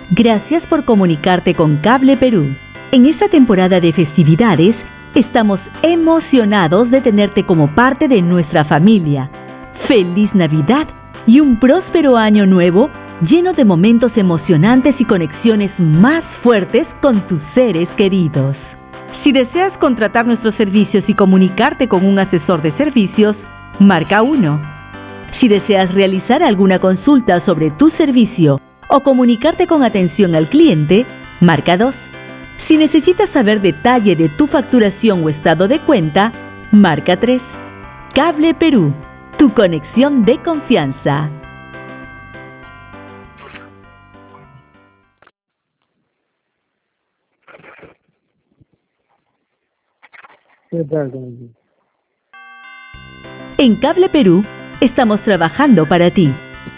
Gracias por comunicarte con Cable Perú. En esta temporada de festividades, estamos emocionados de tenerte como parte de nuestra familia. ¡Feliz Navidad y un próspero año nuevo lleno de momentos emocionantes y conexiones más fuertes con tus seres queridos! Si deseas contratar nuestros servicios y comunicarte con un asesor de servicios, marca 1. Si deseas realizar alguna consulta sobre tu servicio o comunicarte con atención al cliente, marca 2. Si necesitas saber detalle de tu facturación o estado de cuenta, marca 3. Cable Perú, tu conexión de confianza. ¿Qué tal? En Cable Perú, estamos trabajando para ti.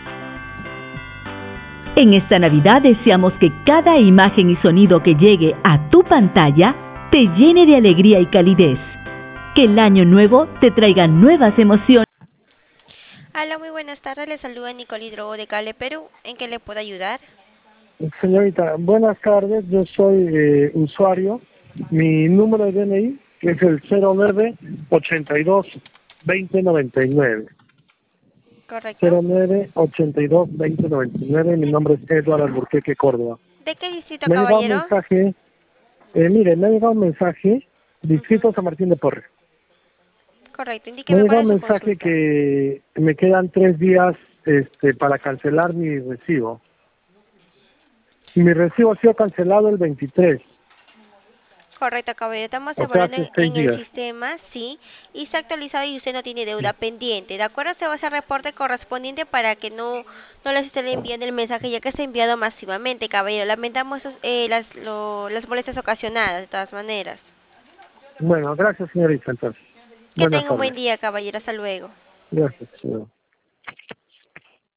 En esta Navidad deseamos que cada imagen y sonido que llegue a tu pantalla te llene de alegría y calidez. Que el año nuevo te traiga nuevas emociones. Hola, muy buenas tardes. Le saluda Nicole Hidrogo de Cable Perú. ¿En qué le puedo ayudar? Señorita, buenas tardes. Yo soy usuario. Mi número de DNI es el 09 82 20 99. Correcto. 09 82 20 99. Mi nombre es Eduardo Alburquerque Córdoba. ¿De qué distrito, Me ha llegado un caballero? mensaje. Mire, me ha llegado un mensaje. Distrito San Martín de Porres. Correcto. Me ha Indíqueme cuál llegado es un su mensaje consulta. que me quedan 3 días para cancelar mi recibo. Mi recibo ha sido cancelado el 23. Correcto, caballero. Estamos O sea, evaluando hace 6 en el días. sistema, sí, y está actualizado y usted no tiene deuda pendiente. ¿De acuerdo? Se va a hacer reporte correspondiente para que no les estén enviando el mensaje ya que está enviado masivamente, caballero. Lamentamos las molestias ocasionadas, de todas maneras. Bueno, gracias, señorita, entonces. Que Buenas tenga un buen tardes. día, caballero. Hasta luego. Gracias, señor.